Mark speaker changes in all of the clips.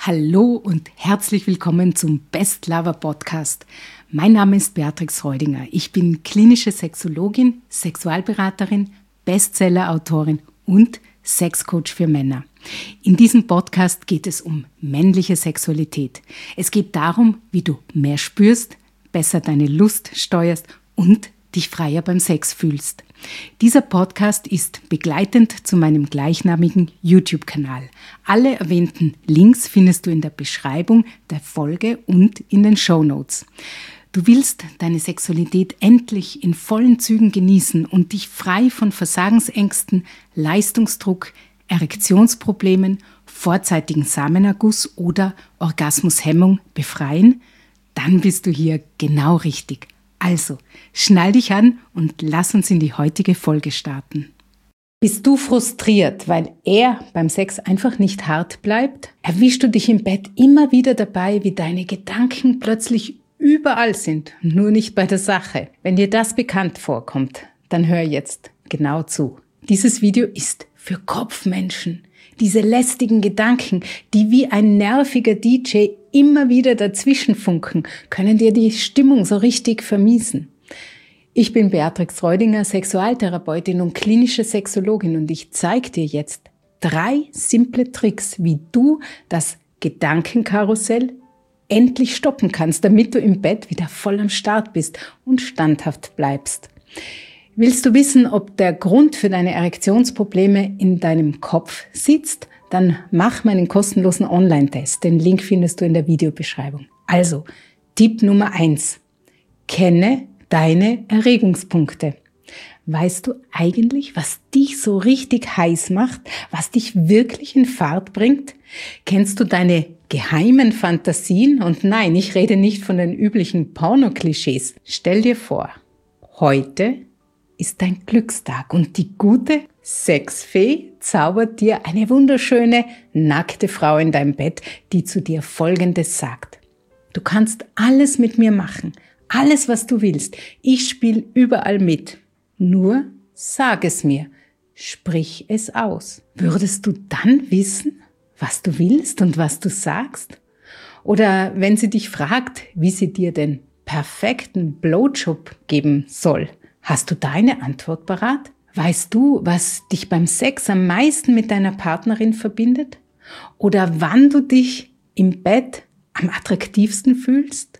Speaker 1: Hallo und herzlich willkommen zum Best Lover Podcast. Mein Name ist Beatrix Reudinger. Ich bin klinische Sexologin, Sexualberaterin, Bestseller-Autorin und Sexcoach für Männer. In diesem Podcast geht es um männliche Sexualität. Es geht darum, wie du mehr spürst, besser deine Lust steuerst und dich freier beim Sex fühlst. Dieser Podcast ist begleitend zu meinem gleichnamigen YouTube-Kanal. Alle erwähnten Links findest du in der Beschreibung der Folge und in den Shownotes. Du willst deine Sexualität endlich in vollen Zügen genießen und dich frei von Versagensängsten, Leistungsdruck, Erektionsproblemen, vorzeitigen Samenerguss oder Orgasmushemmung befreien? Dann bist du hier genau richtig. Also, schnall dich an und lass uns in die heutige Folge starten. Bist du frustriert, weil er beim Sex einfach nicht hart bleibt? Erwischst du dich im Bett immer wieder dabei, wie deine Gedanken plötzlich überall sind, nur nicht bei der Sache? Wenn dir das bekannt vorkommt, dann hör jetzt genau zu. Dieses Video ist für Kopfmenschen. Diese lästigen Gedanken, die wie ein nerviger DJ immer wieder dazwischen funken, können dir die Stimmung so richtig vermiesen. Ich bin Beatrix Reudinger, Sexualtherapeutin und klinische Sexologin und ich zeige dir jetzt 3 simple Tricks, wie du das Gedankenkarussell endlich stoppen kannst, damit du im Bett wieder voll am Start bist und standhaft bleibst. Willst du wissen, ob der Grund für deine Erektionsprobleme in deinem Kopf sitzt? Dann mach meinen kostenlosen Online-Test. Den Link findest du in der Videobeschreibung. Also, Tipp Nummer 1. Kenne deine Erregungspunkte. Weißt du eigentlich, was dich so richtig heiß macht, was dich wirklich in Fahrt bringt? Kennst du deine geheimen Fantasien? Und nein, ich rede nicht von den üblichen Porno-Klischees. Stell dir vor, heute ist dein Glückstag und die gute Sexfee zaubert dir eine wunderschöne, nackte Frau in dein Bett, die zu dir Folgendes sagt. Du kannst alles mit mir machen, alles was du willst. Ich spiele überall mit. Nur sag es mir, sprich es aus. Würdest du dann wissen, was du willst und was du sagst? Oder wenn sie dich fragt, wie sie dir den perfekten Blowjob geben soll, hast du deine Antwort parat? Weißt du, was dich beim Sex am meisten mit deiner Partnerin verbindet? Oder wann du dich im Bett am attraktivsten fühlst?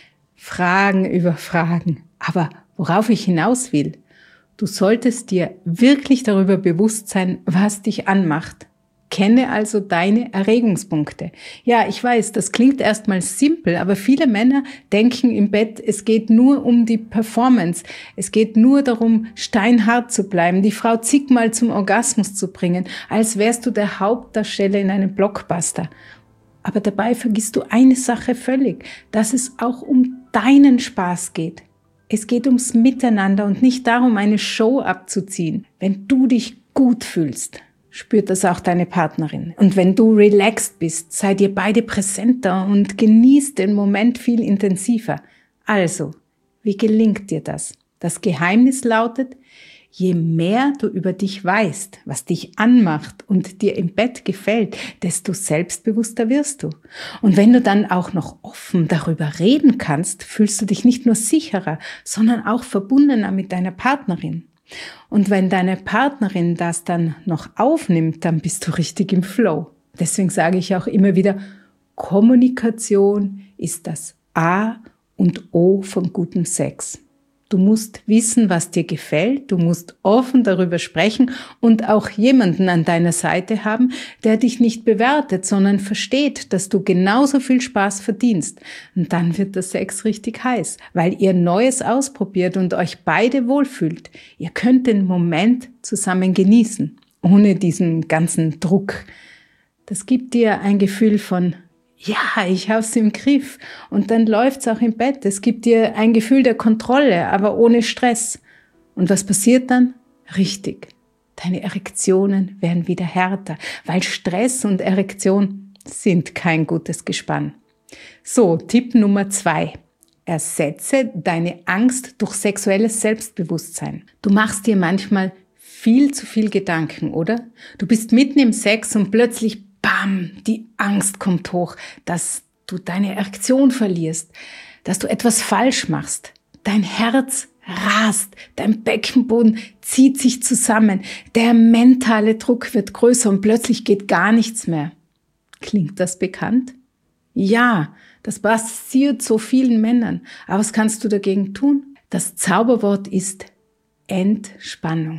Speaker 1: Fragen über Fragen. Aber worauf ich hinaus will, du solltest dir wirklich darüber bewusst sein, was dich anmacht. Kenne also deine Erregungspunkte. Ja, ich weiß, das klingt erstmal simpel, aber viele Männer denken im Bett, es geht nur um die Performance. Es geht nur darum, steinhart zu bleiben, die Frau zigmal zum Orgasmus zu bringen, als wärst du der Hauptdarsteller in einem Blockbuster. Aber dabei vergisst du eine Sache völlig, dass es auch um deinen Spaß geht. Es geht ums Miteinander und nicht darum, eine Show abzuziehen. Wenn du dich gut fühlst, spürt das auch deine Partnerin. Und wenn du relaxed bist, seid ihr beide präsenter und genießt den Moment viel intensiver. Also, wie gelingt dir das? Das Geheimnis lautet, je mehr du über dich weißt, was dich anmacht und dir im Bett gefällt, desto selbstbewusster wirst du. Und wenn du dann auch noch offen darüber reden kannst, fühlst du dich nicht nur sicherer, sondern auch verbundener mit deiner Partnerin. Und wenn deine Partnerin das dann noch aufnimmt, dann bist du richtig im Flow. Deswegen sage ich auch immer wieder, Kommunikation ist das A und O von gutem Sex. Du musst wissen, was dir gefällt, du musst offen darüber sprechen und auch jemanden an deiner Seite haben, der dich nicht bewertet, sondern versteht, dass du genauso viel Spaß verdienst. Und dann wird der Sex richtig heiß, weil ihr Neues ausprobiert und euch beide wohlfühlt. Ihr könnt den Moment zusammen genießen, ohne diesen ganzen Druck. Das gibt dir ein Gefühl von, ja, ich hab's im Griff. Und dann läuft's auch im Bett. Es gibt dir ein Gefühl der Kontrolle, aber ohne Stress. Und was passiert dann? Richtig. Deine Erektionen werden wieder härter, weil Stress und Erektion sind kein gutes Gespann. So, Tipp Nummer 2. Ersetze deine Angst durch sexuelles Selbstbewusstsein. Du machst dir manchmal viel zu viel Gedanken, oder? Du bist mitten im Sex und plötzlich bam, die Angst kommt hoch, dass du deine Erektion verlierst, dass du etwas falsch machst. Dein Herz rast, dein Beckenboden zieht sich zusammen, der mentale Druck wird größer und plötzlich geht gar nichts mehr. Klingt das bekannt? Ja, das passiert so vielen Männern. Aber was kannst du dagegen tun? Das Zauberwort ist Entspannung.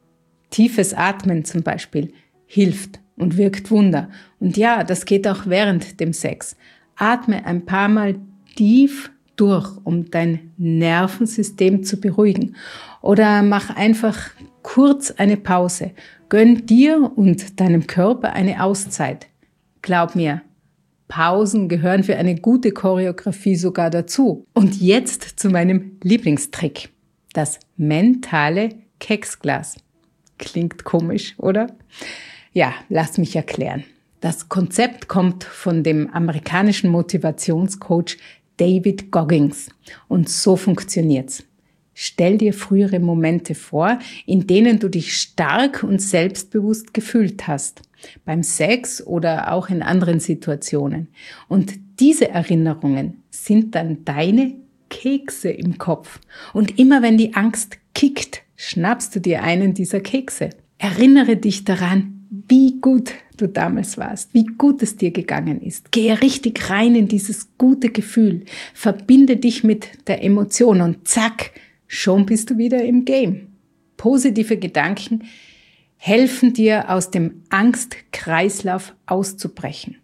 Speaker 1: Tiefes Atmen zum Beispiel hilft und wirkt Wunder. Und ja, das geht auch während dem Sex. Atme ein paar Mal tief durch, um dein Nervensystem zu beruhigen. Oder mach einfach kurz eine Pause. Gönn dir und deinem Körper eine Auszeit. Glaub mir, Pausen gehören für eine gute Choreografie sogar dazu. Und jetzt zu meinem Lieblingstrick. Das mentale Keksglas. Klingt komisch, oder? Ja, lass mich erklären. Das Konzept kommt von dem amerikanischen Motivationscoach David Goggins. Und so funktioniert's. Stell dir frühere Momente vor, in denen du dich stark und selbstbewusst gefühlt hast. Beim Sex oder auch in anderen Situationen. Und diese Erinnerungen sind dann deine Kekse im Kopf. Und immer wenn die Angst kickt, schnappst du dir einen dieser Kekse. Erinnere dich daran, wie gut du damals warst, wie gut es dir gegangen ist. Gehe richtig rein in dieses gute Gefühl. Verbinde dich mit der Emotion und zack, schon bist du wieder im Game. Positive Gedanken helfen dir, aus dem Angstkreislauf auszubrechen.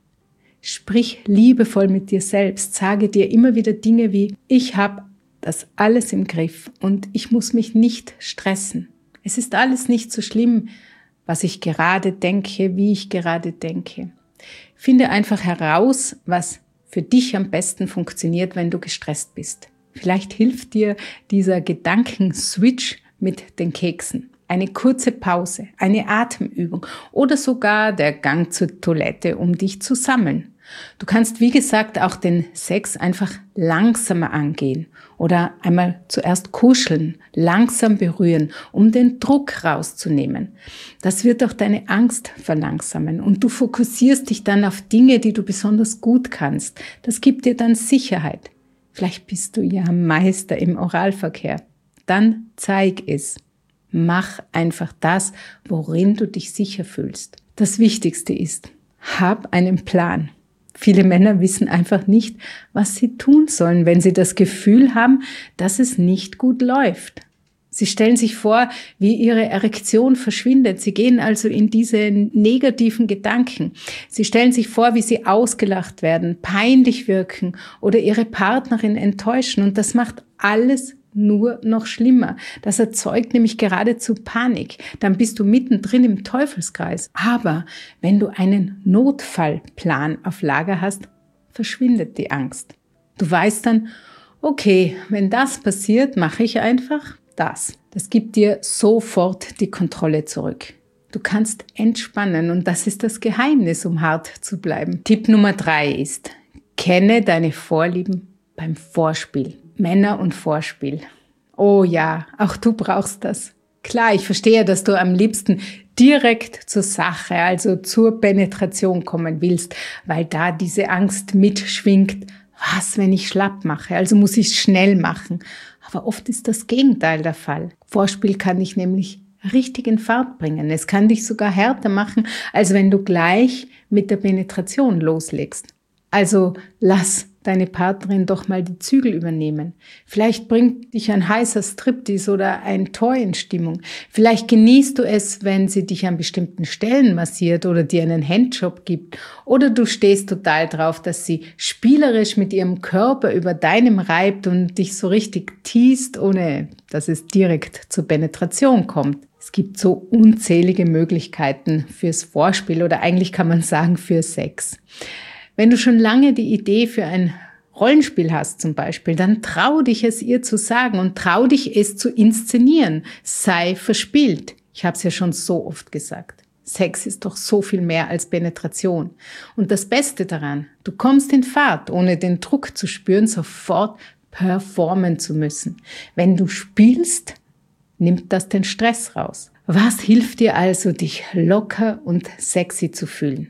Speaker 1: Sprich liebevoll mit dir selbst. Sage dir immer wieder Dinge wie, ich habe das alles im Griff und ich muss mich nicht stressen. Es ist alles nicht so schlimm, was ich gerade denke, wie ich gerade denke. Finde einfach heraus, was für dich am besten funktioniert, wenn du gestresst bist. Vielleicht hilft dir dieser Gedankenswitch mit den Keksen. Eine kurze Pause, eine Atemübung oder sogar der Gang zur Toilette, um dich zu sammeln. Du kannst, wie gesagt, auch den Sex einfach langsamer angehen oder einmal zuerst kuscheln, langsam berühren, um den Druck rauszunehmen. Das wird auch deine Angst verlangsamen und du fokussierst dich dann auf Dinge, die du besonders gut kannst. Das gibt dir dann Sicherheit. Vielleicht bist du ja Meister im Oralverkehr. Dann zeig es. Mach einfach das, worin du dich sicher fühlst. Das Wichtigste ist, hab einen Plan. Viele Männer wissen einfach nicht, was sie tun sollen, wenn sie das Gefühl haben, dass es nicht gut läuft. Sie stellen sich vor, wie ihre Erektion verschwindet. Sie gehen also in diese negativen Gedanken. Sie stellen sich vor, wie sie ausgelacht werden, peinlich wirken oder ihre Partnerin enttäuschen. Und das macht alles nur noch schlimmer. Das erzeugt nämlich geradezu Panik. Dann bist du mittendrin im Teufelskreis. Aber wenn du einen Notfallplan auf Lager hast, verschwindet die Angst. Du weißt dann, okay, wenn das passiert, mache ich einfach das. Das gibt dir sofort die Kontrolle zurück. Du kannst entspannen und das ist das Geheimnis, um hart zu bleiben. Tipp Nummer 3 ist, kenne deine Vorlieben beim Vorspiel. Männer und Vorspiel. Oh ja, auch du brauchst das. Klar, ich verstehe, dass du am liebsten direkt zur Sache, also zur Penetration kommen willst, weil da diese Angst mitschwingt. Was, wenn ich schlapp mache? Also muss ich es schnell machen. Aber oft ist das Gegenteil der Fall. Vorspiel kann dich nämlich richtig in Fahrt bringen. Es kann dich sogar härter machen, als wenn du gleich mit der Penetration loslegst. Also lass deine Partnerin doch mal die Zügel übernehmen. Vielleicht bringt dich ein heißer Striptease oder ein Toy in Stimmung. Vielleicht genießt du es, wenn sie dich an bestimmten Stellen massiert oder dir einen Handjob gibt. Oder du stehst total drauf, dass sie spielerisch mit ihrem Körper über deinem reibt und dich so richtig teast, ohne dass es direkt zur Penetration kommt. Es gibt so unzählige Möglichkeiten fürs Vorspiel oder eigentlich kann man sagen für Sex. Wenn du schon lange die Idee für ein Rollenspiel hast zum Beispiel, dann trau dich es ihr zu sagen und trau dich es zu inszenieren. Sei verspielt. Ich habe es ja schon so oft gesagt. Sex ist doch so viel mehr als Penetration. Und das Beste daran, du kommst in Fahrt, ohne den Druck zu spüren, sofort performen zu müssen. Wenn du spielst, nimmt das den Stress raus. Was hilft dir also, dich locker und sexy zu fühlen?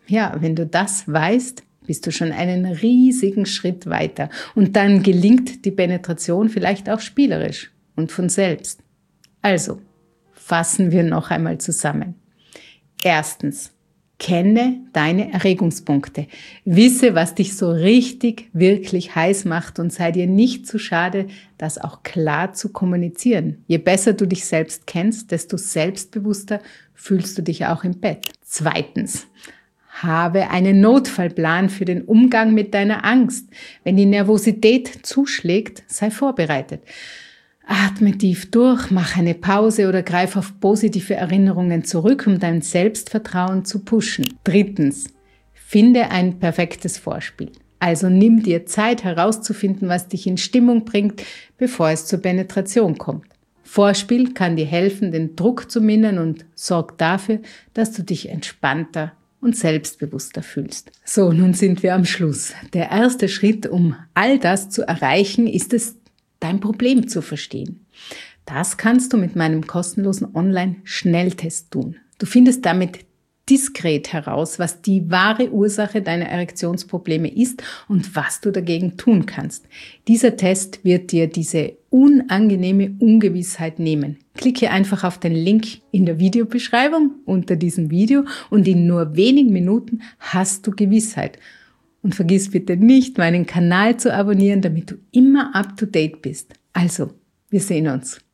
Speaker 1: Ja, wenn du das weißt, bist du schon einen riesigen Schritt weiter. Und dann gelingt die Penetration vielleicht auch spielerisch und von selbst. Also, fassen wir noch einmal zusammen. Erstens, kenne deine Erregungspunkte. Wisse, was dich so richtig, wirklich heiß macht und sei dir nicht zu schade, das auch klar zu kommunizieren. Je besser du dich selbst kennst, desto selbstbewusster fühlst du dich auch im Bett. Zweitens, habe einen Notfallplan für den Umgang mit deiner Angst. Wenn die Nervosität zuschlägt, sei vorbereitet. Atme tief durch, mach eine Pause oder greif auf positive Erinnerungen zurück, um dein Selbstvertrauen zu pushen. Drittens, finde ein perfektes Vorspiel. Also nimm dir Zeit herauszufinden, was dich in Stimmung bringt, bevor es zur Penetration kommt. Vorspiel kann dir helfen, den Druck zu mindern und sorgt dafür, dass du dich entspannter und selbstbewusster fühlst. So, nun sind wir am Schluss. Der erste Schritt, um all das zu erreichen, ist es, dein Problem zu verstehen. Das kannst du mit meinem kostenlosen Online-Schnelltest tun. Du findest damit diskret heraus, was die wahre Ursache deiner Erektionsprobleme ist und was du dagegen tun kannst. Dieser Test wird dir diese unangenehme Ungewissheit nehmen. Klicke einfach auf den Link in der Videobeschreibung unter diesem Video und in nur wenigen Minuten hast du Gewissheit. Und vergiss bitte nicht, meinen Kanal zu abonnieren, damit du immer up to date bist. Also, wir sehen uns.